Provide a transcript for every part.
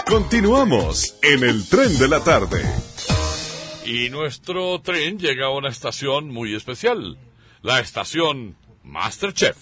Continuamos en el Tren de la Tarde. Y nuestro tren llega a una estación muy especial, la estación MasterChef.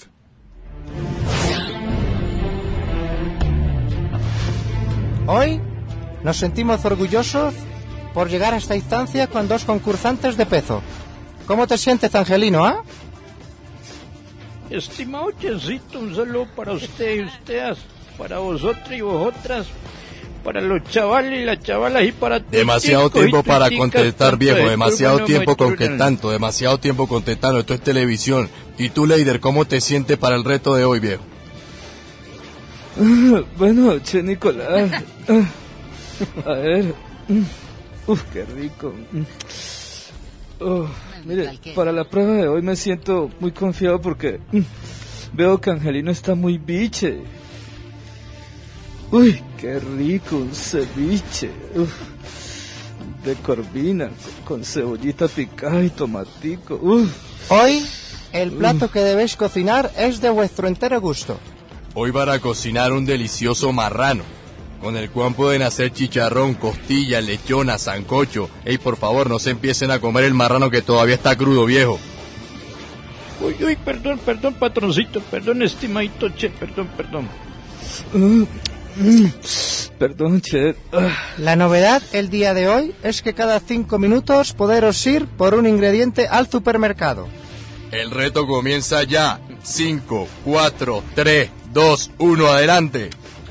Hoy nos sentimos orgullosos por llegar a esta instancia con dos concursantes de peso. ¿Cómo te sientes, Angelino, ah? Estimado Chefcito, un saludo para usted y ustedes, para vosotros y vosotras, para los chavales y las chavalas y para todos. Demasiado tiempo para contestar, viejo, demasiado tiempo contestando, demasiado tiempo contestando, esto es televisión. Y tú, Leider, ¿cómo te sientes para el reto de hoy, viejo? Buenas noches, Nicolás. A ver. Uf, qué rico. Mire, para la prueba de hoy me siento muy confiado porque veo que Angelino está muy biche. Uy, qué rico, un ceviche. Uf, de corvina, con cebollita picada y tomatico. Hoy, el plato que debéis cocinar es de vuestro entero gusto. Hoy van a cocinar un delicioso marrano, con el cual pueden hacer chicharrón, costilla, lechona, sancocho. Ey, por favor, no se empiecen a comer el marrano que todavía está crudo, viejo. Uy, perdón, patroncito, perdón, estimadito chef, perdón. Perdón, chef. La novedad el día de hoy es que cada 5 minutos poderos ir por un ingrediente al supermercado. El reto comienza ya. 5, 4, 3, 2, 1, adelante.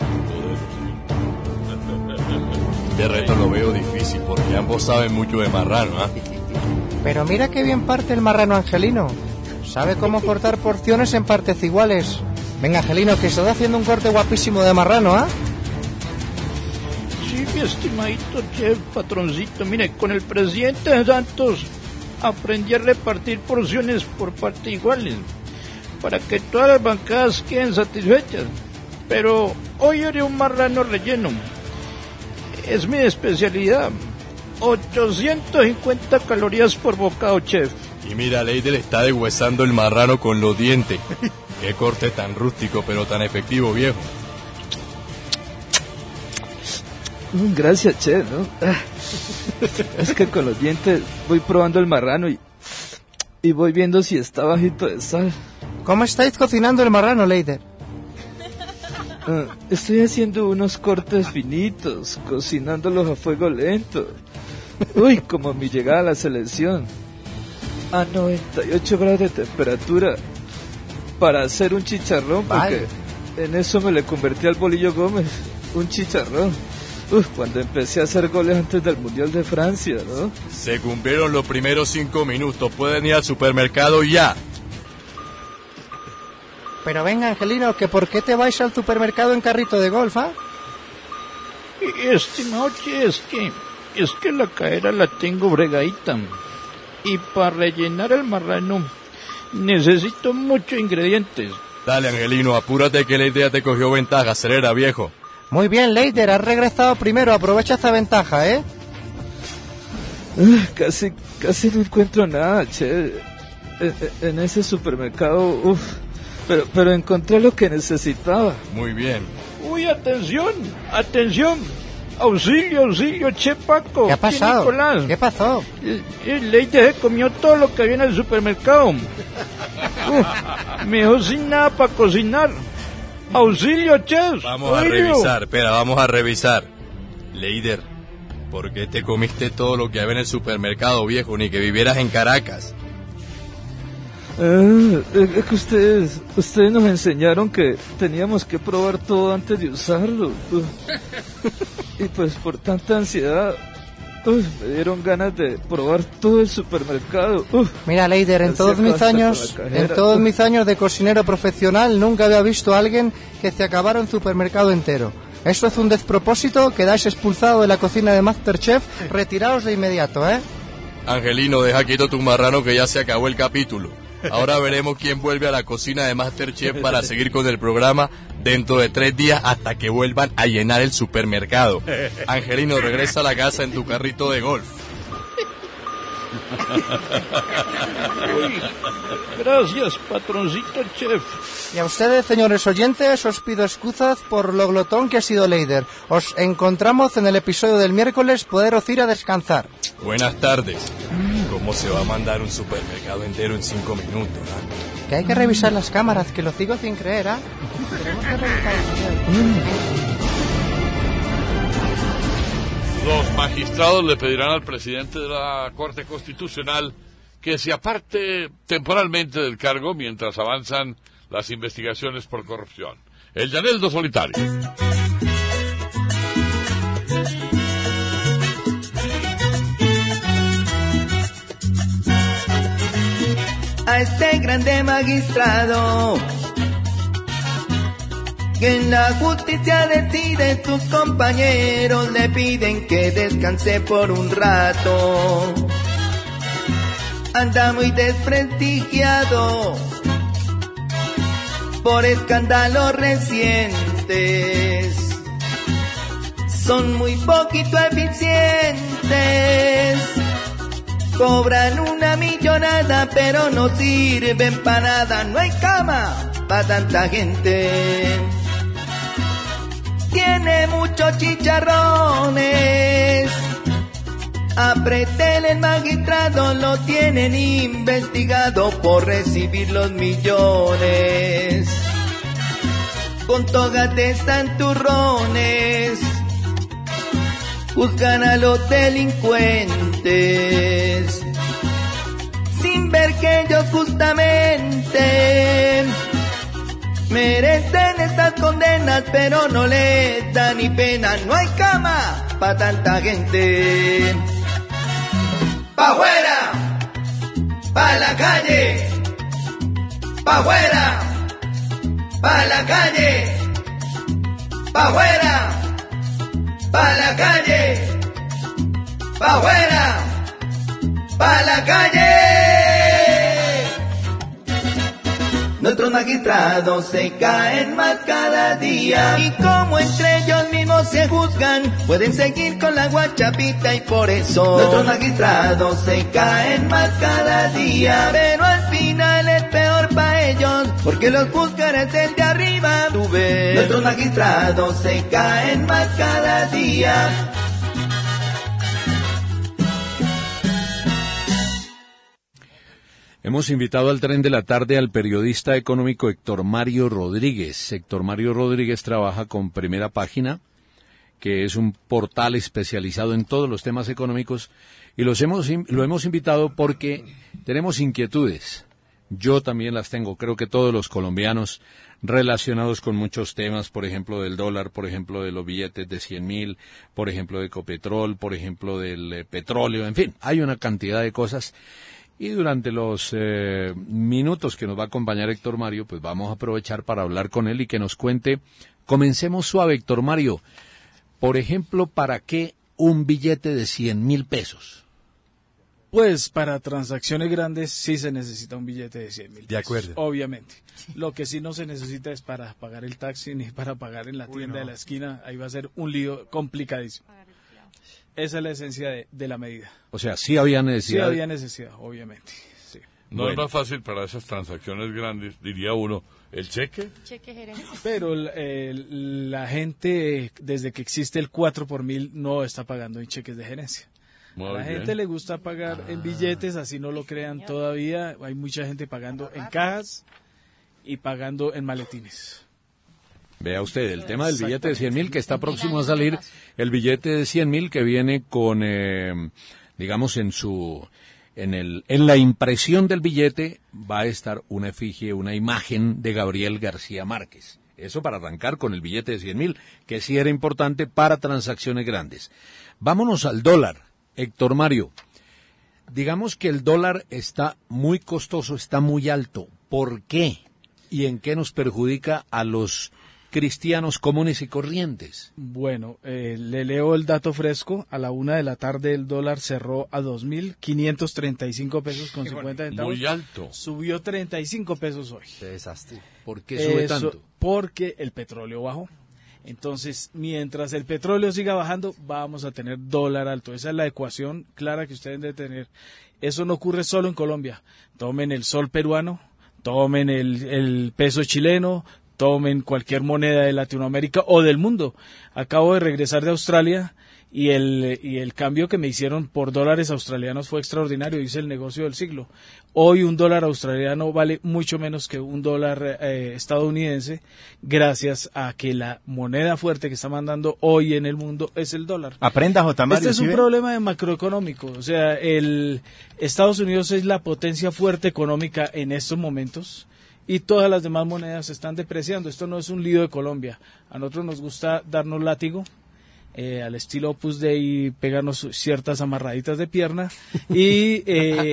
Este reto lo veo difícil porque ambos saben mucho de marrano, ¿ah? Pero mira qué bien parte el marrano Angelino. Sabe cómo cortar porciones en partes iguales. Venga, Angelino, que estás haciendo un corte guapísimo de marrano, ¿ah? Sí, mi estimadito chef, patroncito. Mire, con el presidente Santos aprendí a repartir porciones por partes iguales para que todas las bancadas queden satisfechas. Pero hoy haré un marrano relleno. Es mi especialidad. 850 calorías por bocado, chef. Y mira, Leider está deshuesando el marrano con los dientes. Qué corte tan rústico, pero tan efectivo, viejo. Gracias, chef, ¿no? Es que con los dientes voy probando el marrano y voy viendo si está bajito de sal. ¿Cómo estáis cocinando el marrano, Leider? Estoy haciendo unos cortes finitos, cocinándolos a fuego lento. Uy, como mi llegada a la selección. A 98 grados de temperatura para hacer un chicharrón, porque en eso me le convertí al Bolillo Gómez, un chicharrón. Cuando empecé a hacer goles antes del Mundial de Francia, ¿no? Se cumplieron los primeros 5 minutos, pueden ir al supermercado ya. Pero venga, Angelino, que ¿por qué te vais al supermercado en carrito de golf, ah? Estimado chef, es que la cadera la tengo bregadita. Y para rellenar el marrano necesito muchos ingredientes. Dale, Angelino, apúrate que la idea te cogió ventaja, acelera, viejo. Muy bien, Leider, has regresado primero, aprovecha esta ventaja, ¿eh? Casi no encuentro nada, che. En ese supermercado, pero encontré lo que necesitaba. Muy bien. Uy, atención. Auxilio, che Paco. ¿Qué ha pasado? Nicolás. ¿Qué pasó? El Leider se comió todo lo que había en el supermercado. Me dejó sin nada para cocinar. Auxilio, chef. Vamos a revisar. Leider, ¿por qué te comiste todo lo que había en el supermercado, viejo? Ni que vivieras en Caracas. Es que ustedes nos enseñaron que teníamos que probar todo antes de usarlo. Y pues por tanta ansiedad, me dieron ganas de probar todo el supermercado. Mira, Leider, en todos mis años de cocinero profesional nunca había visto a alguien que se acabara un supermercado entero. Eso es un despropósito, quedáis expulsado de la cocina de MasterChef, retiraos de inmediato, ¿eh? Angelino, deja quieto tu marrano que ya se acabó el capítulo. Ahora veremos quién vuelve a la cocina de MasterChef para seguir con el programa dentro de 3 días hasta que vuelvan a llenar el supermercado. Angelino, regresa a la casa en tu carrito de golf. Uy, gracias, patroncito chef. Y a ustedes, señores oyentes, os pido excusas por lo glotón que ha sido Leider. Os encontramos en el episodio del miércoles, poderos ir a descansar. Buenas tardes. ¿Cómo se va a mandar un supermercado entero en 5 minutos? Que hay que revisar las cámaras, que lo sigo sin creer, ¿ah? Tenemos que revisar Los magistrados le pedirán al presidente de la Corte Constitucional que se aparte temporalmente del cargo mientras avanzan las investigaciones por corrupción. El Llaneldo Solitario. A este grande magistrado que en la justicia decide, sus compañeros le piden que descanse por un rato. Anda muy desprestigiado por escándalos recientes, son muy poquito eficientes. Cobran una millonada, pero no sirven para nada. No hay cama para tanta gente. Tiene muchos chicharrones. Apretele el magistrado, lo tienen investigado por recibir los millones. Con togas de santurrones juzgan a los delincuentes, sin ver que ellos justamente merecen estas condenas, pero no les da ni pena. No hay cama para tanta gente. ¡Pa' afuera! ¡Pa' la calle! ¡Pa' afuera! ¡Pa' la calle! ¡Pa' afuera! ¡Pa' la calle! ¡Pa' afuera! ¡Pa' la calle! Nuestros magistrados se caen más cada día, y como entre ellos mismos se juzgan, pueden seguir con la guachapita, y por eso nuestros magistrados se caen más cada día. Pero al final es peor para ellos, porque los juzgan es el de arriba. Tú ves, nuestros magistrados se caen más cada día. Hemos invitado al tren de la tarde al periodista económico Héctor Mario Rodríguez. Héctor Mario Rodríguez trabaja con Primera Página, que es un portal especializado en todos los temas económicos, y lo hemos invitado porque tenemos inquietudes. Yo también las tengo, creo que todos los colombianos, relacionados con muchos temas, por ejemplo del dólar, por ejemplo de los billetes de 100.000, por ejemplo de Ecopetrol, por ejemplo del petróleo, en fin, hay una cantidad de cosas. Y durante los minutos que nos va a acompañar Héctor Mario, pues vamos a aprovechar para hablar con él y que nos cuente. Comencemos suave, Héctor Mario. Por ejemplo, ¿para qué un billete de 100.000 pesos? Pues para transacciones grandes sí se necesita un billete de 100.000 pesos. De acuerdo. Obviamente. Lo que sí no se necesita es para pagar el taxi ni para pagar en la tienda de la esquina. Ahí va a ser un lío complicadísimo. Esa es la esencia de la medida. O sea, sí había necesidad. Sí había necesidad, obviamente. Sí. No es más fácil para esas transacciones grandes, diría uno, el cheque. Cheque gerencia. Pero la gente, desde que existe el 4 por 1000, no está pagando en cheques de gerencia. Muy a la bien. gente le gusta pagar en billetes, así no lo crean todavía. Hay mucha gente pagando en cajas y pagando en maletines. Vea usted, el tema del billete de 100.000 que está próximo a salir, el billete de 100.000 que viene con, digamos, en la impresión del billete va a estar una efigie, una imagen de Gabriel García Márquez. Eso para arrancar con el billete de 100.000, que sí era importante para transacciones grandes. Vámonos al dólar, Héctor Mario. Digamos que el dólar está muy costoso, está muy alto. ¿Por qué? ¿Y en qué nos perjudica a los cristianos comunes y corrientes? Bueno, le leo el dato fresco. A la 1:00 p.m. el dólar cerró a 2.535 pesos con 50 centavos. Muy alto. Subió 35 pesos hoy. Qué desastre. ¿Por qué sube tanto? Porque el petróleo bajó. Entonces, mientras el petróleo siga bajando, vamos a tener dólar alto. Esa es la ecuación clara que ustedes deben tener. Eso no ocurre solo en Colombia. Tomen el sol peruano, tomen el peso chileno, tomen cualquier moneda de Latinoamérica o del mundo. Acabo de regresar de Australia y el cambio que me hicieron por dólares australianos fue extraordinario. Hice el negocio del siglo. Hoy un dólar australiano vale mucho menos que un dólar estadounidense, gracias a que la moneda fuerte que está mandando hoy en el mundo es el dólar. Aprenda, J. Mario. Este es un problema de macroeconómico. O sea, Estados Unidos es la potencia fuerte económica en estos momentos y todas las demás monedas se están depreciando. Esto no es un lío de Colombia. A nosotros nos gusta darnos látigo, al estilo Opus Dei, pegarnos ciertas amarraditas de pierna y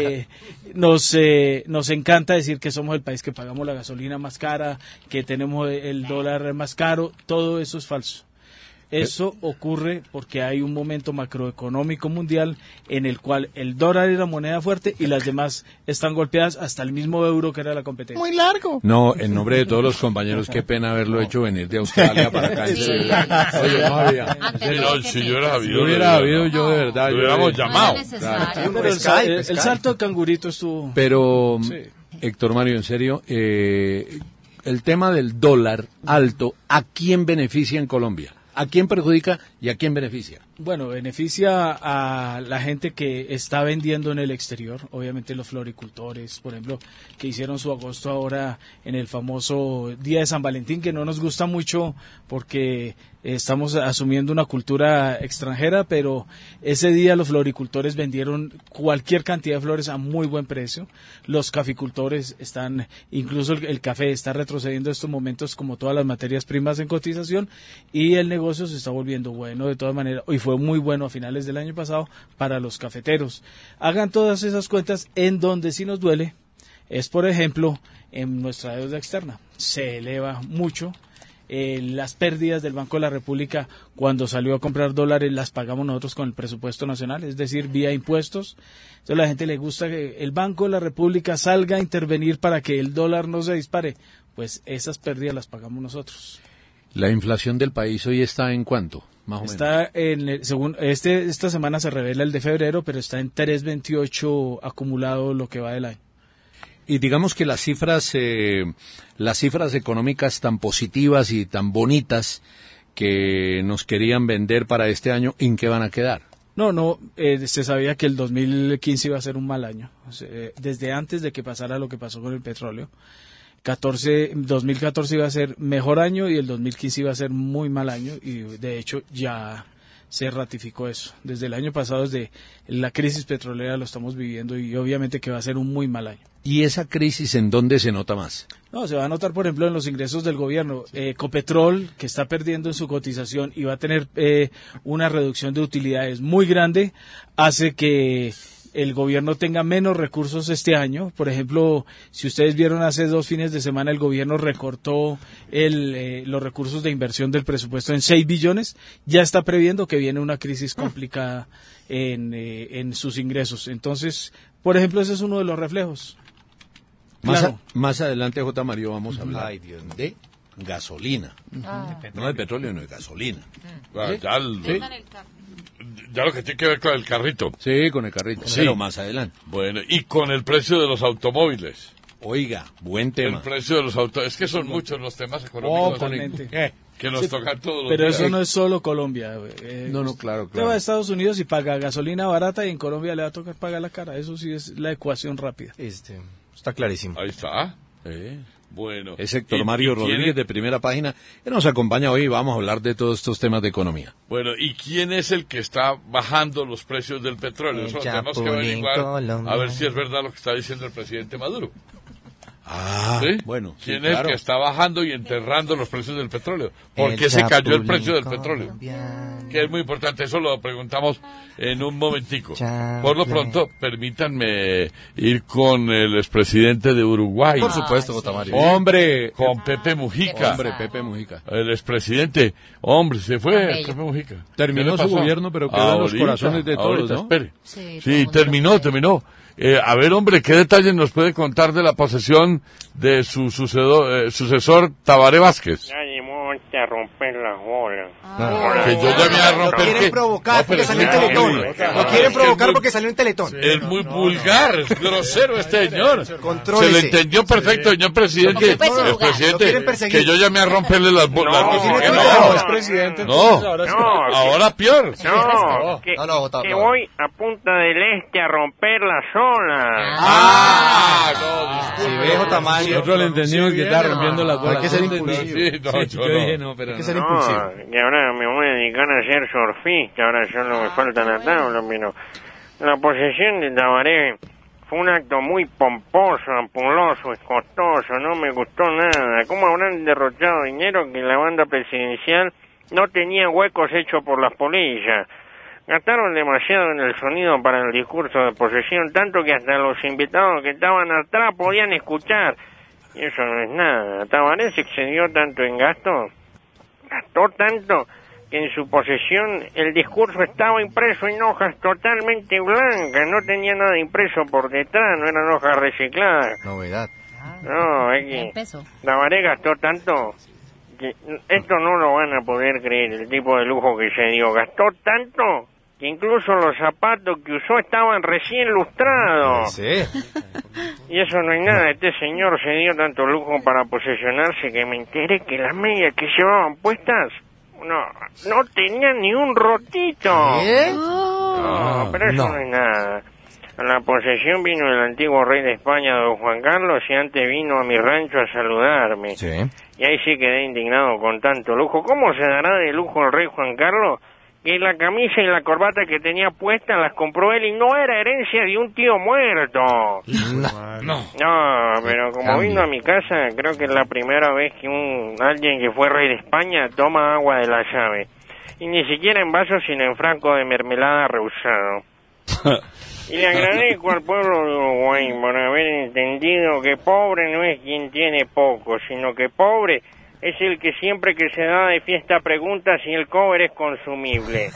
nos encanta decir que somos el país que pagamos la gasolina más cara, que tenemos el dólar más caro. Todo eso es falso. Eso ocurre porque hay un momento macroeconómico mundial en el cual el dólar es la moneda fuerte y las demás están golpeadas, hasta el mismo euro que era la competencia. Muy largo. No, en nombre de todos los compañeros, qué pena haberlo hecho venir de Australia para acá. Sí. Oye, no había. Si yo hubiera habido. Si hubiera habido, yo de verdad. Lo hubiéramos llamado. Pero el salto de cangurito estuvo. Pero, sí. Héctor Mario, en serio, el tema del dólar alto, ¿a quién beneficia en Colombia? ¿A quién perjudica y a quién beneficia? Bueno, beneficia a la gente que está vendiendo en el exterior, obviamente los floricultores, por ejemplo, que hicieron su agosto ahora en el famoso Día de San Valentín, que no nos gusta mucho porque estamos asumiendo una cultura extranjera, pero ese día los floricultores vendieron cualquier cantidad de flores a muy buen precio. Los caficultores están, incluso el café está retrocediendo en estos momentos como todas las materias primas en cotización, y el negocio se está volviendo bueno de todas maneras, y fue muy bueno a finales del año pasado para los cafeteros. Hagan todas esas cuentas. En donde sí nos duele es, por ejemplo, en nuestra deuda externa. Se eleva mucho. Las pérdidas del Banco de la República cuando salió a comprar dólares las pagamos nosotros con el presupuesto nacional, es decir, vía impuestos. Entonces a la gente le gusta que el Banco de la República salga a intervenir para que el dólar no se dispare. Pues esas pérdidas las pagamos nosotros. ¿La inflación del país hoy está en cuánto? Más o está menos. Según esta semana se revela el de febrero, pero está en 3.28 acumulado lo que va del año. Y digamos que las cifras económicas tan positivas y tan bonitas que nos querían vender para este año, ¿en qué van a quedar? No, se sabía que el 2015 iba a ser un mal año. O sea, desde antes de que pasara lo que pasó con el petróleo. 2014 iba a ser mejor año y el 2015 iba a ser muy mal año, y de hecho ya se ratificó eso. Desde el año pasado, desde la crisis petrolera lo estamos viviendo, y obviamente que va a ser un muy mal año. ¿Y esa crisis en dónde se nota más? No, se va a notar, por ejemplo, en los ingresos del gobierno. Ecopetrol, que está perdiendo en su cotización y va a tener una reducción de utilidades muy grande, hace que el gobierno tenga menos recursos este año. Por ejemplo, si ustedes vieron hace 2 fines de semana, el gobierno recortó los recursos de inversión del presupuesto en 6 billones. Ya está previendo que viene una crisis complicada en sus ingresos. Entonces, por ejemplo, ese es uno de los reflejos. Más adelante, J. Mario, vamos a hablar de gasolina. No de petróleo, sino de gasolina. Ya lo que tiene que ver con el carrito. Sí, con el carrito, sí. Pero más adelante. Bueno, y con el precio de los automóviles. Oiga, buen tema. El precio de los automóviles. Es que son muchos los temas económicos que nos tocan todos los Pero días. Eso no es solo Colombia. No, claro. Usted va a Estados Unidos y paga gasolina barata, y en Colombia le va a tocar pagar la cara. Eso sí es la ecuación rápida. Está clarísimo. Ahí está. Bueno. Es Héctor Mario Rodríguez, de Primera Página, que nos acompaña hoy, y vamos a hablar de todos estos temas de economía. Bueno, ¿y quién es el que está bajando los precios del petróleo? Eso tenemos que averiguar, a ver si es verdad lo que está diciendo el presidente Maduro. ¿Sí? Bueno. ¿Quién es el que está bajando y enterrando los precios del petróleo? ¿Por qué se cayó el precio del petróleo? Que es muy importante, eso lo preguntamos en un momentico. Por lo pronto, permítanme ir con el expresidente de Uruguay. Por supuesto, J. Mario. ¡Hombre! Con Pepe Mujica. Hombre, Pepe Mujica. El expresidente. Hombre, se fue Pepe Mujica. Terminó su gobierno, pero quedó en los corazones de todos, ¿no? Espere. Sí, terminó. A ver, hombre, ¿qué detalles nos puede contar de la posesión de su sucesor Tabaré Vázquez? ponte a romper las bolas. Que yo llamé a romper. Lo quieren provocar porque salió en Teletón. Lo quieren provocar porque salió en Teletón. Es muy vulgar, es grosero este señor. Contrólese. Se le entendió perfecto, señor presidente. El presidente, que yo llamé a romperle las bolas. No, es presidente. No, ahora peor. Que voy a Punta del Este a romper las olas. Si viejo tamaño. Nosotros le entendimos que estaba rompiendo las bolas. Hay que ser impulsivo. Yo dije no, pero hay que ser impulsivo. Y ahora me voy a dedicar a ser surfista. Ahora solo me falta la tabla, pero la posesión de Tabaré fue un acto muy pomposo, ampuloso, costoso. No me gustó nada. ¿Cómo habrán derrochado dinero que la banda presidencial no tenía huecos hechos por las polillas? Gastaron demasiado en el sonido para el discurso de posesión, tanto que hasta los invitados que estaban atrás podían escuchar. Y eso no es nada. Tabaré se excedió tanto en gasto, gastó tanto, que en su posesión el discurso estaba impreso en hojas totalmente blancas, no tenía nada impreso por detrás, no eran hojas recicladas. Novedad. No, es que Tabaré gastó tanto que esto no lo van a poder creer, el tipo de lujo que se dio. Gastó tanto que incluso los zapatos que usó estaban recién lustrados. Sí. Y eso no es nada. Este señor se dio tanto lujo para posesionarse que me enteré que las medias que llevaban puestas no tenían ni un rotito. No, pero eso no es nada. A la posesión vino el antiguo rey de España, don Juan Carlos, y antes vino a mi rancho a saludarme. Sí. Y ahí sí quedé indignado con tanto lujo. ¿Cómo se dará de lujo el rey Juan Carlos? Que la camisa y la corbata que tenía puesta las compró él y no era herencia de un tío muerto. No, pero como vino a mi casa, creo que es la primera vez que alguien que fue rey de España toma agua de la llave. Y ni siquiera en vaso, sino en frasco de mermelada rehusado. Y le agradezco al pueblo de Uruguay por haber entendido que pobre no es quien tiene poco, sino que pobre es el que siempre que se da de fiesta pregunta si el cover es consumible.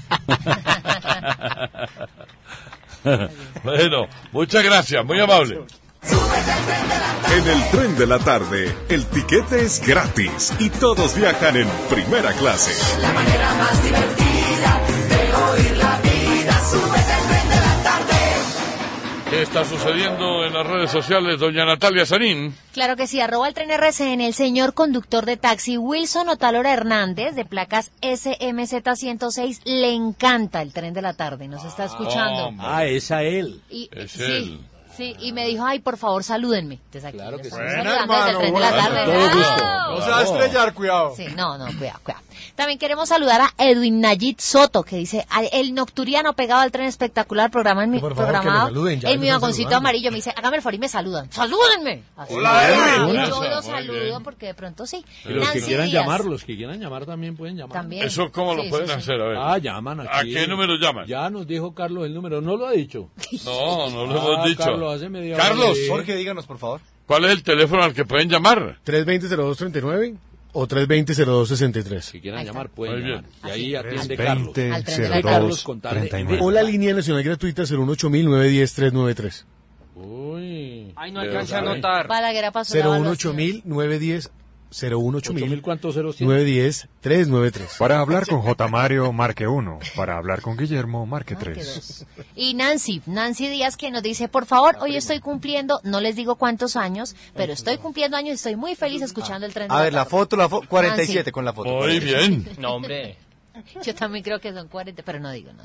Bueno, muchas gracias, muy amable. En el tren de la tarde, el tiquete es gratis y todos viajan en primera clase. La manera más divertida de oír la vida, súbete al tren de la tarde. ¿Qué está sucediendo en las redes sociales, doña Natalia Sanín? Claro que sí, @el tren RCN, el señor conductor de taxi Wilson Otalora Hernández, de placas SMZ106, le encanta el tren de la tarde, nos está escuchando. Es a él. Es él. Sí, y me dijo, ay, por favor, salúdenme. Entonces aquí claro que sí. saludando desde el tren de la tarde. Todo gusto. No se va a estrellar, cuidado. Sí, no, cuidado. También queremos saludar a Edwin Nayit Soto, que dice, el nocturiano pegado al tren espectacular programado en mi vagoncito amarillo. Me dice, hágame el favor y me saludan. ¡Salúdenme! Así. Hola, Edwin. Yo lo saludo porque de pronto sí. Y los que Nancy quieran Díaz. los que quieran llamar también pueden llamar. También. ¿Eso cómo lo pueden hacer? A ver. Llaman aquí. ¿A qué número llaman? Ya nos dijo Carlos el número, ¿no lo ha dicho? No lo hemos dicho. Carlos, hace media hora. Carlos. Jorge, díganos, por favor. ¿Cuál es el teléfono al que pueden llamar? 320-0239 o 320-0263. Si quieran llamar, Muy pueden bien. llamar. Y ahí atiende Carlos. 320-0239. O la línea nacional gratuita 018-910-393. Uy. Ay, no alcancé a anotar. Balaguer pasó la evaluación. 018-910 018-000 ¿Cuántos 07? 910-393. Para hablar con J. Mario, marque 1. Para hablar con Guillermo, marque 3. Y Nancy Díaz, que nos dice, por favor, hoy estoy cumpliendo, no les digo cuántos años, pero estoy cumpliendo años y estoy muy feliz escuchando el tren de A ver, la la foto, 47 Nancy. con la foto. Muy bien. No, hombre. Yo también creo que son 40, pero no digo.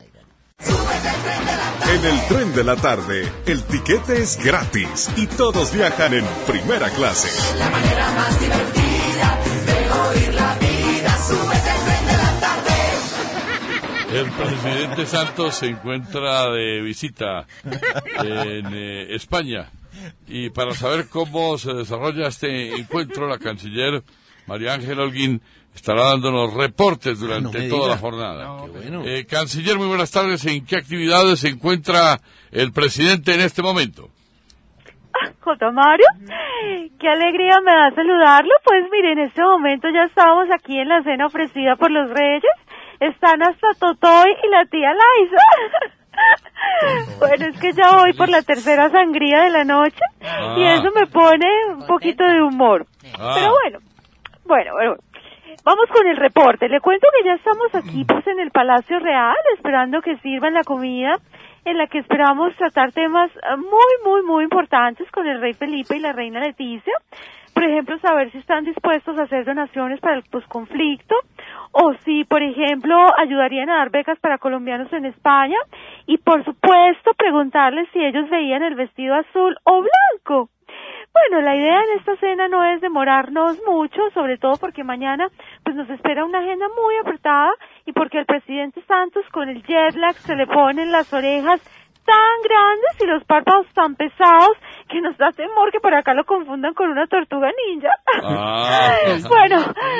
En el tren de la tarde, el tiquete es gratis y todos viajan en primera clase. La manera más divertida de oír la vida, súbete al tren de la tarde. El presidente Santos se encuentra de visita en España. Y para saber cómo se desarrolla este encuentro, la canciller María Ángela Holguín estará dándonos reportes durante toda la jornada. Qué bueno. Canciller, muy buenas tardes. ¿En qué actividades se encuentra el presidente en este momento? J. Mario, qué alegría me da saludarlo. Pues mire, en este momento ya estamos aquí en la cena ofrecida por los Reyes. Están hasta Totoy y la tía Laisa. Bueno, es que ya voy por la tercera sangría de la noche y eso me pone un poquito de humor. Pero bueno. vamos con el reporte. Le cuento que ya estamos aquí pues en el Palacio Real, esperando que sirvan la comida, en la que esperamos tratar temas muy importantes con el rey Felipe y la reina Leticia. Por ejemplo, saber si están dispuestos a hacer donaciones para el posconflicto, o si, por ejemplo, ayudarían a dar becas para colombianos en España, y por supuesto preguntarles si ellos veían el vestido azul o blanco. Bueno, la idea en esta cena no es demorarnos mucho, sobre todo porque mañana pues nos espera una agenda muy apretada, y porque al presidente Santos con el jet lag se le ponen las orejas tan grandes y los párpados tan pesados que nos da temor que por acá lo confundan con una tortuga ninja. Bueno,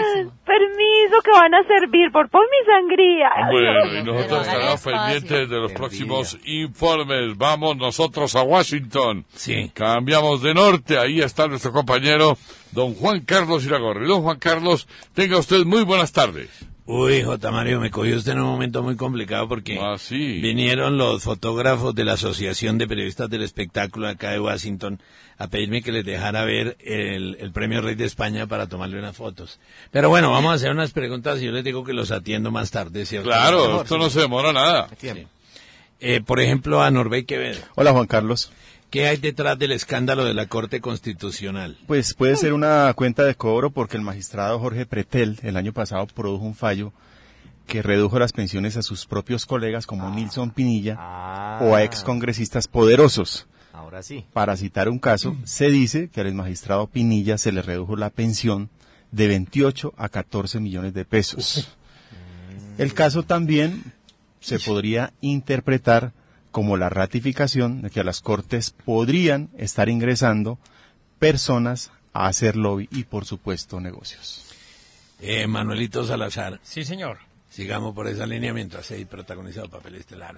permiso que van a servir por mi sangría. Bueno, y nosotros estaremos pendientes de los próximos informes. Vamos nosotros a Washington. Sí. Cambiamos de norte. Ahí está nuestro compañero don Juan Carlos Iragorri. Don Juan Carlos, tenga usted muy buenas tardes. Uy, J. Mario, me cogió usted en un momento muy complicado porque vinieron los fotógrafos de la Asociación de Periodistas del Espectáculo acá de Washington a pedirme que les dejara ver el Premio Rey de España para tomarle unas fotos. Pero bueno, vamos a hacer unas preguntas y yo les digo que los atiendo más tarde, ¿cierto? Claro, esto no se demora nada. Sí. Por ejemplo, a Norbey Quevedo. Hola, Juan Carlos. ¿Qué hay detrás del escándalo de la Corte Constitucional? Pues puede ser una cuenta de cobro porque el magistrado Jorge Pretel el año pasado produjo un fallo que redujo las pensiones a sus propios colegas como Nilson Pinilla o a excongresistas poderosos. Ahora sí. Para citar un caso, se dice que al magistrado Pinilla se le redujo la pensión de 28 a 14 millones de pesos. El caso también se podría interpretar como la ratificación de que a las Cortes podrían estar ingresando personas a hacer lobby y, por supuesto, negocios. Manuelito Salazar. Sí, señor. Sigamos por esa línea mientras hay protagonizado papel estelar.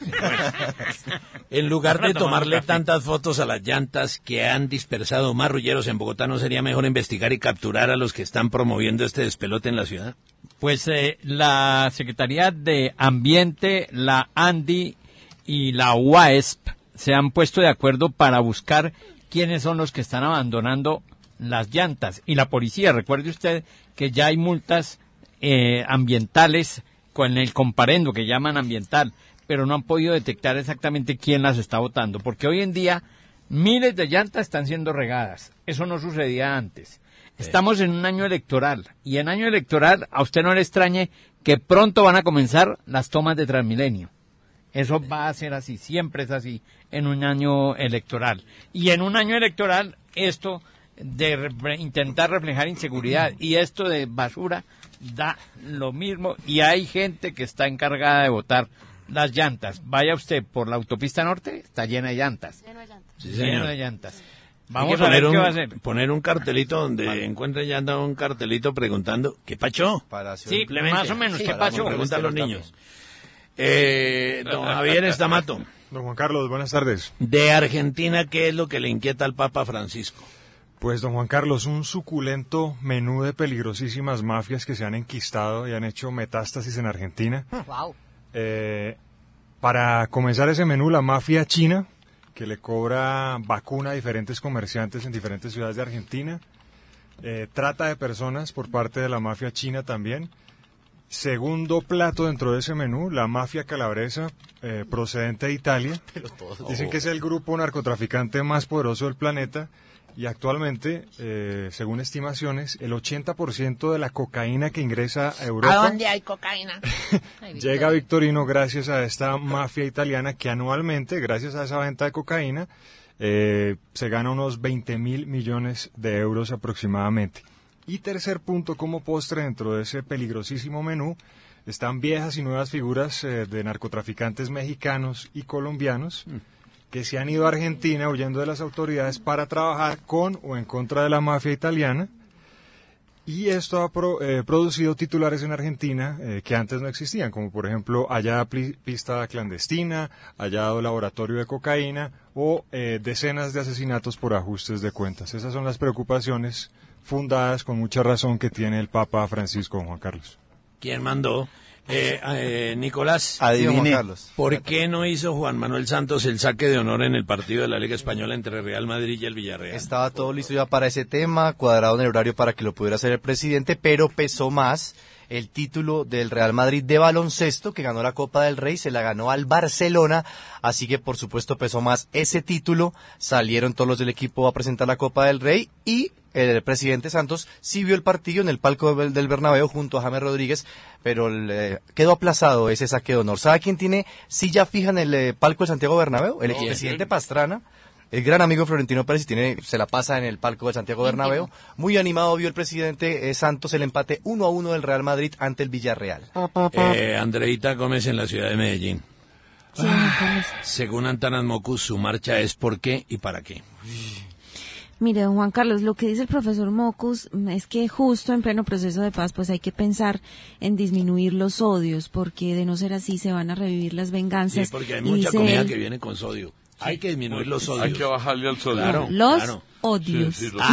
En lugar de tomarle tantas fotos a las llantas que han dispersado marrulleros en Bogotá, ¿no sería mejor investigar y capturar a los que están promoviendo este despelote en la ciudad? Pues la Secretaría de Ambiente, la ANDI y la UASP se han puesto de acuerdo para buscar quiénes son los que están abandonando las llantas. Y la policía, recuerde usted que ya hay multas ambientales con el comparendo que llaman ambiental, pero no han podido detectar exactamente quién las está botando, porque hoy en día miles de llantas están siendo regadas. Eso no sucedía antes. Estamos en un año electoral, y en año electoral a usted no le extrañe que pronto van a comenzar las tomas de Transmilenio. Eso va a ser así, siempre es así en un año electoral. Y en un año electoral, esto de intentar reflejar inseguridad y esto de basura da lo mismo, y hay gente que está encargada de botar las llantas. Vaya usted por la autopista norte, está llena de llantas. Sí, lleno de llantas. Vamos a ver qué va a hacer. Poner un cartelito donde encuentre llanta, un cartelito preguntando, ¿qué pacho? Sí, más o menos, ¿qué pacho? Preguntan los niños. Don Javier Estamato. Don Juan Carlos, buenas tardes. De Argentina, ¿qué es lo que le inquieta al Papa Francisco? Pues, don Juan Carlos, un suculento menú de peligrosísimas mafias que se han enquistado y han hecho metástasis en Argentina. Wow. Para comenzar ese menú, la mafia china, que le cobra vacuna a diferentes comerciantes en diferentes ciudades de Argentina. Trata de personas por parte de la mafia china también. Segundo plato dentro de ese menú, la mafia calabresa procedente de Italia. Dicen que es el grupo narcotraficante más poderoso del planeta y actualmente, según estimaciones, el 80% de la cocaína que ingresa a Europa... ¿A dónde hay cocaína? Llega a Victorino gracias a esta mafia italiana que anualmente, gracias a esa venta de cocaína, se gana unos 20.000 millones de euros aproximadamente. Y tercer punto, como postre dentro de ese peligrosísimo menú, están viejas y nuevas figuras de narcotraficantes mexicanos y colombianos que se han ido a Argentina huyendo de las autoridades para trabajar con o en contra de la mafia italiana. Y esto ha producido titulares en Argentina que antes no existían, como por ejemplo hallada pista clandestina, hallado laboratorio de cocaína o decenas de asesinatos por ajustes de cuentas. Esas son las preocupaciones fundadas con mucha razón que tiene el Papa Francisco, Juan Carlos. ¿Quién mandó? Nicolás, adivine, ¿por qué no hizo Juan Manuel Santos el saque de honor en el partido de la Liga Española entre Real Madrid y el Villarreal? Estaba todo listo ya para ese tema, cuadrado en el horario para que lo pudiera hacer el presidente, pero pesó más el título del Real Madrid de baloncesto, que ganó la Copa del Rey, se la ganó al Barcelona, así que por supuesto pesó más ese título. Salieron todos los del equipo a presentar la Copa del Rey y el presidente Santos sí vio el partido en el palco del Bernabéu junto a James Rodríguez, pero quedó aplazado ese saque de honor. ¿Sabe quién tiene silla fija en el palco de Santiago Bernabéu? El expresidente Pastrana. El gran amigo Florentino Pérez se la pasa en el palco de Santiago Bernabéu. Muy animado vio el presidente Santos el empate 1-1 del Real Madrid ante el Villarreal. Andreita Gómez en la ciudad de Medellín. Sí, según Antanas Mocus, su marcha es ¿por qué y para qué? Mire, don Juan Carlos, lo que dice el profesor Mocus es que justo en pleno proceso de paz pues hay que pensar en disminuir los odios, porque de no ser así se van a revivir las venganzas. Sí, porque hay mucha comida que viene con sodio. Hay que disminuir los odios. Hay que bajarle al sodio. Claro, los odios. Sí, los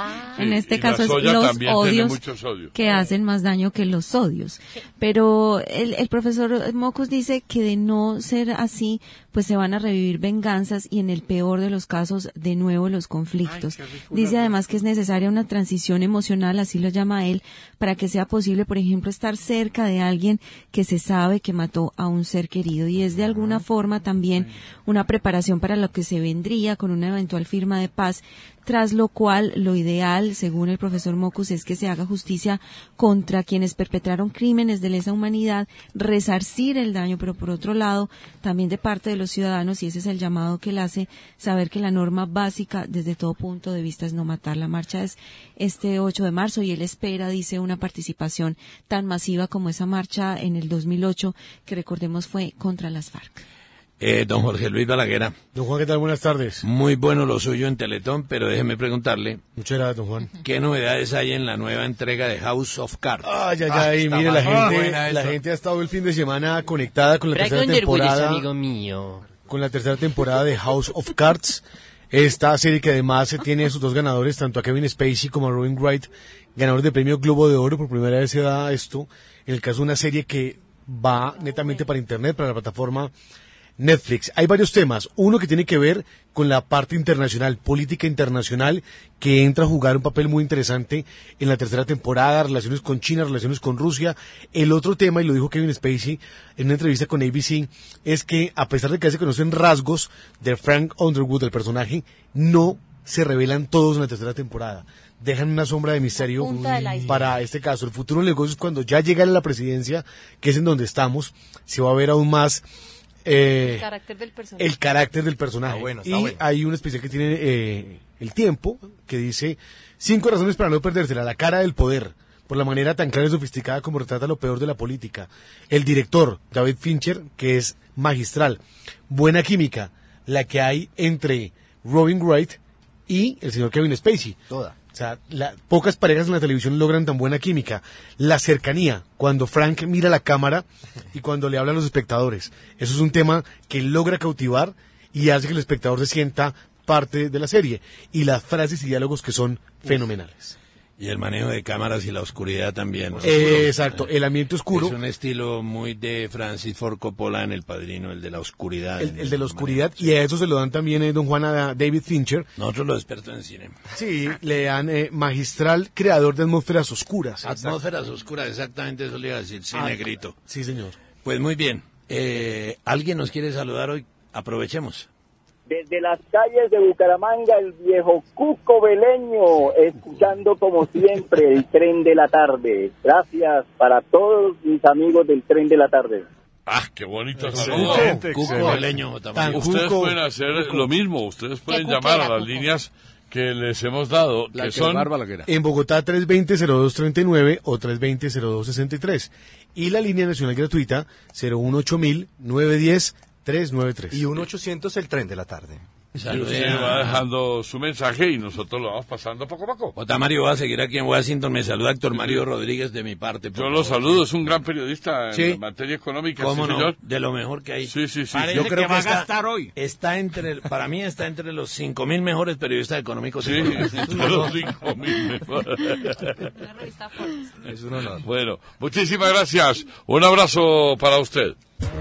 en este caso es los odios que hacen más daño que los sodios. Pero el profesor Mocus dice que de no ser así, pues se van a revivir venganzas y en el peor de los casos, de nuevo los conflictos. Dice además que es necesaria una transición emocional, así lo llama él, para que sea posible, por ejemplo, estar cerca de alguien que se sabe que mató a un ser querido. Y es de alguna forma también una preparación para lo que se vendría con una eventual firma de paz, tras lo cual lo ideal, según el profesor Mocus, es que se haga justicia contra quienes perpetraron crímenes de lesa humanidad, resarcir el daño, pero por otro lado, también de parte de los ciudadanos, y ese es el llamado que él hace, saber que la norma básica desde todo punto de vista es no matar. La marcha es este 8 de marzo y él espera, dice, una participación tan masiva como esa marcha en el 2008, que recordemos fue contra las FARC. Don Jorge Luis Balaguer. Don Juan, ¿qué tal? Buenas tardes. Muy bueno lo suyo en Teletón, pero déjeme preguntarle. Muchas gracias, don Juan. ¿Qué novedades hay en la nueva entrega de House of Cards? Mire, la gente ha estado el fin de semana conectada con la tercera temporada. Amigo mío. Con la tercera temporada de House of Cards. Esta serie que además tiene sus dos ganadores, tanto a Kevin Spacey como a Robin Wright, ganadores de premio Globo de Oro. Por primera vez se da esto. En el caso de una serie que va netamente para internet, para la plataforma Netflix. Hay varios temas. Uno que tiene que ver con la parte internacional, política internacional, que entra a jugar un papel muy interesante en la tercera temporada, relaciones con China, relaciones con Rusia. El otro tema, y lo dijo Kevin Spacey en una entrevista con ABC, es que a pesar de que se conocen rasgos de Frank Underwood, el personaje, no se revelan todos en la tercera temporada. Dejan una sombra de misterio para este caso. El futuro del negocio es cuando ya llegan a la presidencia, que es en donde estamos, se va a ver aún más el carácter del personaje. Está bueno. Hay un especial que tiene El Tiempo, que dice 5 razones para no perdérsela, la cara del poder, por la manera tan clara y sofisticada como retrata lo peor de la política. El director, David Fincher, que es magistral. Buena química, la que hay entre Robin Wright y el señor Kevin Spacey. Toda. O sea, pocas parejas en la televisión logran tan buena química. La cercanía, cuando Frank mira la cámara y cuando le habla a los espectadores. Eso es un tema que logra cautivar y hace que el espectador se sienta parte de la serie. Y las frases y diálogos que son fenomenales. Y el manejo de cámaras y la oscuridad también. Exacto, el ambiente oscuro. Es un estilo muy de Francis Ford Coppola en El Padrino, el de la oscuridad. El de la oscuridad, y a eso se lo dan también don Juan a David Fincher. Nosotros los expertos en cine. Sí, le dan magistral creador de atmósferas oscuras. Atmósferas oscuras, exactamente eso le iba a decir, sí, negrito. Sí, señor. Pues muy bien, ¿alguien nos quiere saludar hoy? Aprovechemos. Desde las calles de Bucaramanga, el viejo Cuco Beleño, escuchando como siempre el Tren de la Tarde. Gracias para todos mis amigos del Tren de la Tarde. Qué bonito saludo. Cuco Beleño. Ustedes pueden hacer lo mismo, ustedes pueden llamar a las líneas que les hemos dado, que son en Bogotá 320-0239 o 320-0263 y la línea nacional gratuita 018-910-393 y 1-800 el Tren de la Tarde. Usted va dejando su mensaje y nosotros lo vamos pasando poco a poco. J. Mario va a seguir aquí en Washington. Me saluda Héctor Mario Rodríguez de mi parte. Yo lo saludo, es un gran periodista en materia económica. ¿Cómo sí, no? señor. De lo mejor que hay. Sí. Yo creo que va a gastar hoy. Para mí está entre los 5.000 mejores periodistas económicos. Sí, entre los 5.000 mejores. Es un honor. Bueno, muchísimas gracias. Un abrazo para usted.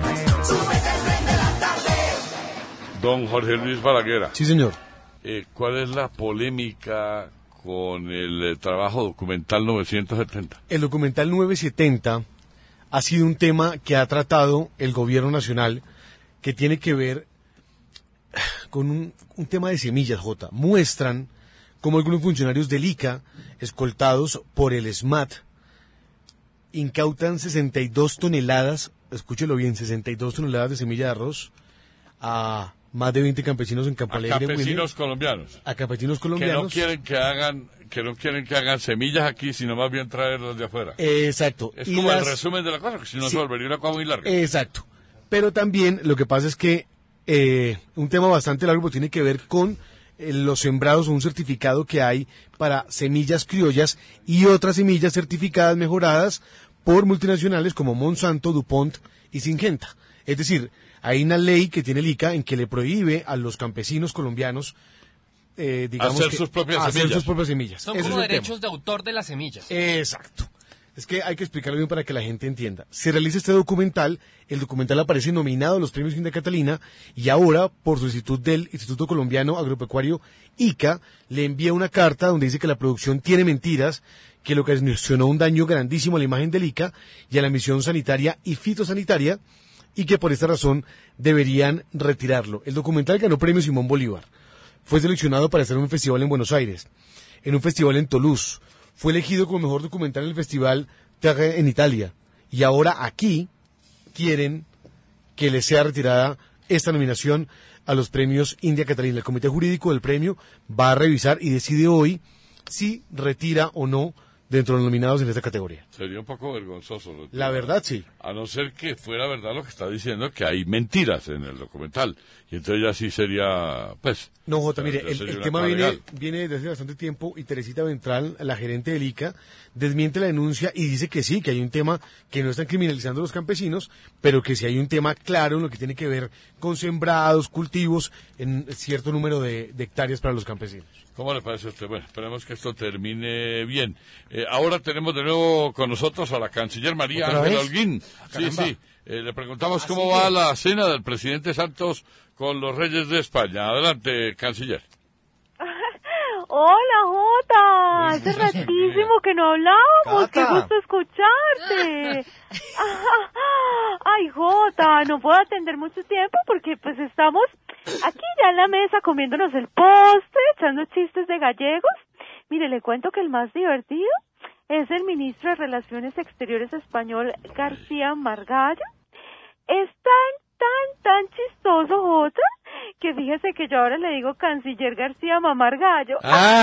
Don Jorge Luis Balaguer. Sí, señor. ¿Cuál es la polémica con el trabajo documental 970? El documental 970 ha sido un tema que ha tratado el gobierno nacional, que tiene que ver con un tema de semillas, Jota. Muestran cómo algunos funcionarios del ICA, escoltados por el SMAT, incautan 62 toneladas, escúchelo bien, 62 toneladas de semilla de arroz a más de 20 campesinos en Campo Alegre. Campesinos colombianos. A campesinos colombianos. Que no quieren que hagan semillas aquí, sino más bien traerlas de afuera. Exacto. Es como el resumen de la cosa, que si no se volvería una cosa muy larga. Exacto. Pero también lo que pasa es que un tema bastante largo pues, tiene que ver con los sembrados o un certificado que hay para semillas criollas y otras semillas certificadas mejoradas por multinacionales como Monsanto, DuPont y Syngenta. Es decir, hay una ley que tiene el ICA en que le prohíbe a los campesinos colombianos hacer sus propias semillas. Son como derechos de autor de las semillas. Exacto. Es que hay que explicarlo bien para que la gente entienda. Se realiza este documental, el documental aparece nominado a los premios India Catalina y ahora, por solicitud del Instituto Colombiano Agropecuario ICA, le envía una carta donde dice que la producción tiene mentiras, que lo que ocasionó un daño grandísimo a la imagen del ICA y a la misión sanitaria y fitosanitaria, y que por esta razón deberían retirarlo. El documental ganó premio Simón Bolívar. Fue seleccionado para estar en un festival en Buenos Aires, en un festival en Toulouse. Fue elegido como mejor documental en el festival Terre en Italia. Y ahora aquí quieren que le sea retirada esta nominación a los premios India Catalina. El comité jurídico del premio va a revisar y decide hoy si retira o no dentro de los nominados en esta categoría. Sería un poco vergonzoso. La verdad, sí. A no ser que fuera verdad lo que está diciendo, que hay mentiras en el documental. Y entonces ya sí sería, pues... No, Jota, mire, el tema viene desde hace bastante tiempo y Teresita Ventral, la gerente del ICA, desmiente la denuncia y dice que sí, que hay un tema que no están criminalizando a los campesinos, pero que sí hay un tema claro en lo que tiene que ver con sembrados, cultivos, en cierto número de hectáreas para los campesinos. ¿Cómo le parece a usted? Bueno, esperemos que esto termine bien. Ahora tenemos de nuevo con nosotros a la canciller María Ángela Holguín. Sí. Le preguntamos cómo va la cena del presidente Santos con los reyes de España. Adelante, canciller. Hola, Jota. Hace ratísimo que no hablábamos. Qué gusto escucharte. Ay, Jota, no puedo atender mucho tiempo porque pues estamos aquí ya en la mesa comiéndonos el postre, echando chistes de gallegos. Mire, le cuento que el más divertido es el ministro de Relaciones Exteriores español, García Margallo. Es tan chistoso, Jota, que fíjese que yo ahora le digo canciller García Mamargallo. Ah.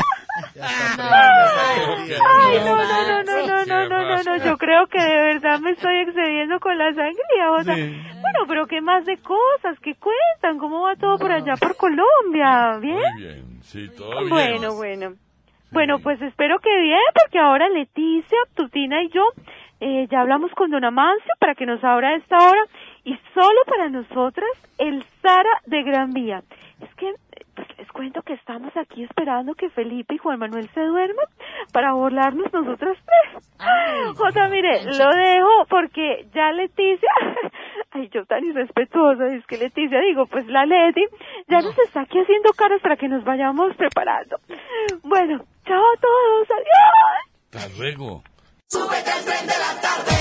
Ay, no, yo creo que de verdad me estoy excediendo con la sangría, Jota. Sí. Bueno, pero qué más de cosas, ¿qué cuentan? ¿Cómo va todo por allá por Colombia? ¿Bien? Muy bien, sí, todo bien. Bueno. Bueno, pues espero que bien, porque ahora Leticia, Tutina y yo ya hablamos con don Amancio para que nos abra a esta hora y solo para nosotras el Sara de Gran Vía. Es que pues les cuento que estamos aquí esperando que Felipe y Juan Manuel se duerman para burlarnos nosotras tres. Jota, mire, lo dejo porque ya Leticia, ay, yo tan irrespetuosa, es que Leticia, digo, pues la Leti ya nos está aquí haciendo caras para que nos vayamos preparando. Bueno, chao a todos, adiós. Hasta luego. Súbete al tren de la tarde.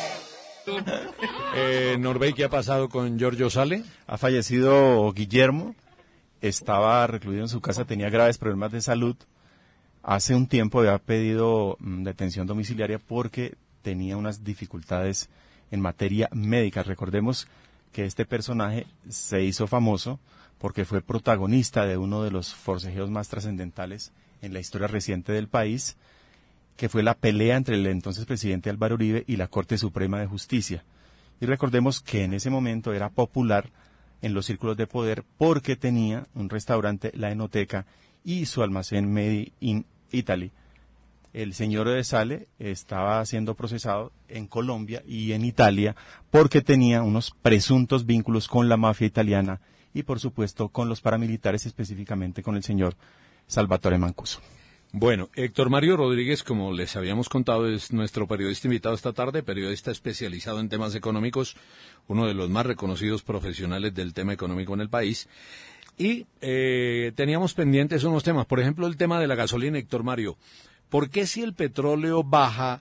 Norbey, ¿qué ha pasado con Giorgio Sale? Ha fallecido Guillermo, estaba recluido en su casa, tenía graves problemas de salud. Hace un tiempo había pedido detención domiciliaria porque tenía unas dificultades en materia médica. Recordemos que este personaje se hizo famoso porque fue protagonista de uno de los forcejeos más trascendentales en la historia reciente del país, que fue la pelea entre el entonces presidente Álvaro Uribe y la Corte Suprema de Justicia. Y recordemos que en ese momento era popular en los círculos de poder porque tenía un restaurante, la Enoteca, y su almacén Made in Italy. El señor de Sale estaba siendo procesado en Colombia y en Italia porque tenía unos presuntos vínculos con la mafia italiana y por supuesto con los paramilitares, específicamente con el señor Salvatore Mancuso. Bueno, Héctor Mario Rodríguez, como les habíamos contado, es nuestro periodista invitado esta tarde, periodista especializado en temas económicos, uno de los más reconocidos profesionales del tema económico en el país. Y teníamos pendientes unos temas, por ejemplo, el tema de la gasolina, Héctor Mario. ¿Por qué si el petróleo baja,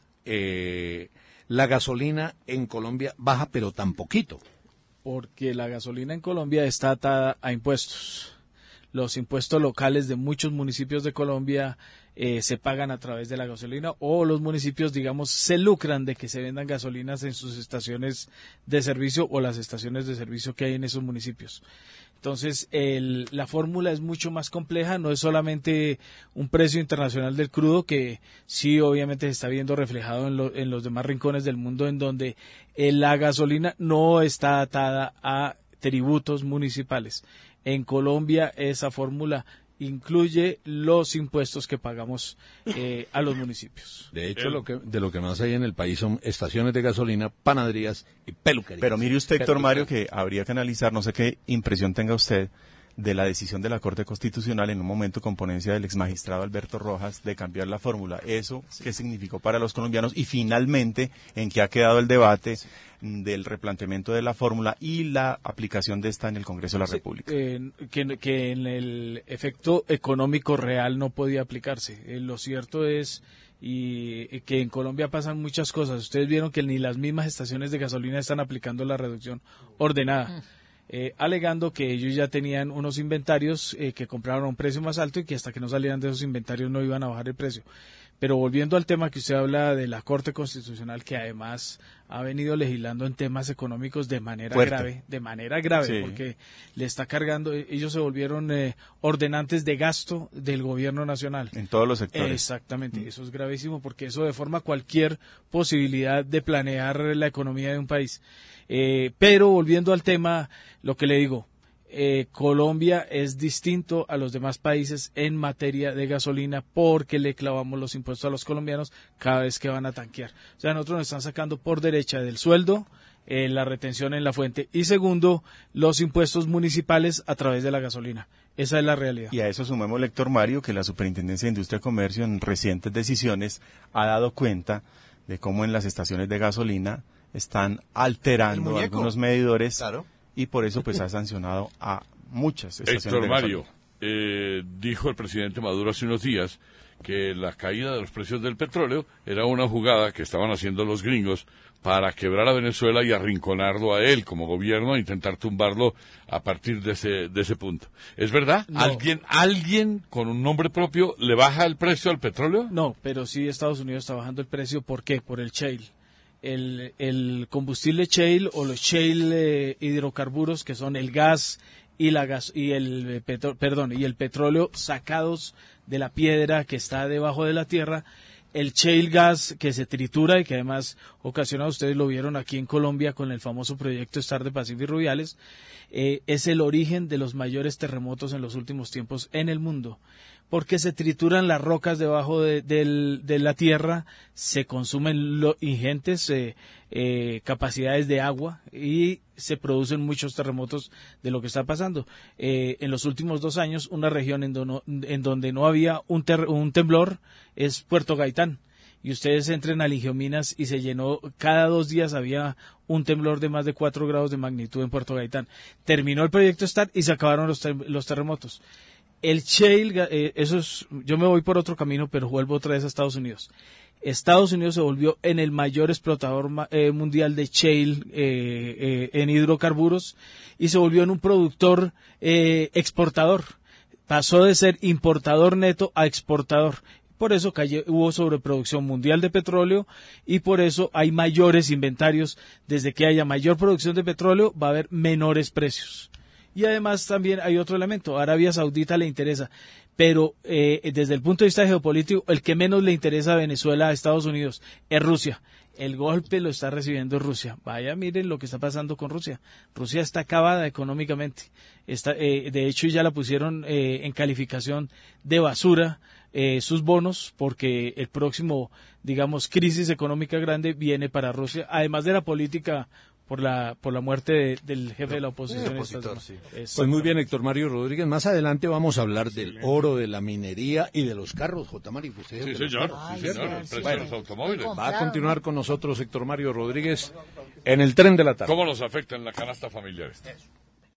la gasolina en Colombia baja pero tan poquito? Porque la gasolina en Colombia está atada a impuestos. Los impuestos locales de muchos municipios de Colombia se pagan a través de la gasolina, o los municipios, digamos, se lucran de que se vendan gasolinas en sus estaciones de servicio o las estaciones de servicio que hay en esos municipios. Entonces, la fórmula es mucho más compleja, no es solamente un precio internacional del crudo, que sí obviamente se está viendo reflejado en los demás rincones del mundo, en donde la gasolina no está atada a tributos municipales. En Colombia esa fórmula incluye los impuestos que pagamos a los municipios. De hecho, de lo que más hay en el país son estaciones de gasolina, panaderías y peluquerías. Pero mire usted, Héctor Mario, que habría que analizar, no sé qué impresión tenga usted de la decisión de la Corte Constitucional en un momento con ponencia del exmagistrado Alberto Rojas de cambiar la fórmula. ¿Eso qué significó para los colombianos? Y finalmente, ¿en qué ha quedado el debate del replanteamiento de la fórmula y la aplicación de esta en el Congreso de la República? Que en el efecto económico real no podía aplicarse. Lo cierto es que en Colombia pasan muchas cosas. Ustedes vieron que ni las mismas estaciones de gasolina están aplicando la reducción ordenada. Alegando que ellos ya tenían unos inventarios que compraron a un precio más alto y que hasta que no salieran de esos inventarios no iban a bajar el precio. Pero volviendo al tema que usted habla de la Corte Constitucional, que además ha venido legislando en temas económicos de manera grave, sí, porque le está cargando, ellos se volvieron ordenantes de gasto del gobierno nacional. En todos los sectores. Exactamente, eso es gravísimo porque eso deforma cualquier posibilidad de planear la economía de un país. Pero volviendo al tema, lo que le digo, Colombia es distinto a los demás países en materia de gasolina porque le clavamos los impuestos a los colombianos cada vez que van a tanquear. O sea, nosotros nos están sacando por derecha del sueldo, la retención en la fuente, y segundo, los impuestos municipales a través de la gasolina. Esa es la realidad. Y a eso sumemos, Héctor Mario, que la Superintendencia de Industria y Comercio en recientes decisiones ha dado cuenta de cómo en las estaciones de gasolina están alterando algunos medidores, claro, y por eso pues ha sancionado a muchas estaciones Héctor de Mario, dijo el presidente Maduro hace unos días que la caída de los precios del petróleo era una jugada que estaban haciendo los gringos para quebrar a Venezuela y arrinconarlo a él como gobierno e intentar tumbarlo a partir de ese punto. ¿Es verdad? No. ¿Alguien con un nombre propio le baja el precio al petróleo? No, pero sí Estados Unidos está bajando el precio. ¿Por qué? Por el shale. El combustible shale o los shale hidrocarburos, que son el gas y el petróleo sacados de la piedra que está debajo de la tierra. El shale gas que se tritura y que además ocasiona, ustedes lo vieron aquí en Colombia con el famoso proyecto Star de Pacífico y Rubiales, es el origen de los mayores terremotos en los últimos tiempos en el mundo, porque se trituran las rocas debajo de la tierra, se consumen ingentes capacidades de agua y se producen muchos terremotos de lo que está pasando. En los últimos 2 años, una región en donde no había un temblor es Puerto Gaitán. Y ustedes entren a Ligiominas y se llenó, cada 2 días había un temblor de más de 4 grados de magnitud en Puerto Gaitán. Terminó el proyecto STAR y se acabaron los terremotos. El shale, yo me voy por otro camino, pero vuelvo otra vez a Estados Unidos. Estados Unidos se volvió en el mayor explotador mundial de shale en hidrocarburos y se volvió en un productor exportador. Pasó de ser importador neto a exportador. Por eso hubo sobreproducción mundial de petróleo y por eso hay mayores inventarios. Desde que haya mayor producción de petróleo va a haber menores precios. Y además también hay otro elemento, Arabia Saudita le interesa, pero desde el punto de vista geopolítico, el que menos le interesa a Venezuela, a Estados Unidos, es Rusia. el golpe lo está recibiendo Rusia. Vaya, miren lo que está pasando con Rusia. Rusia está acabada económicamente. De hecho, ya la pusieron en calificación de basura sus bonos, porque el próximo, digamos, crisis económica grande viene para Rusia, además de la política por la muerte del jefe de la oposición. Pues muy bien, Héctor Mario Rodríguez. Más adelante vamos a hablar del oro, de la minería y de los carros, J. Mario. Sí, señor. El precio de los automóviles. Va a continuar con nosotros Héctor Mario Rodríguez en el Tren de la Tarde. ¿Cómo nos afecta en la canasta familiar esto?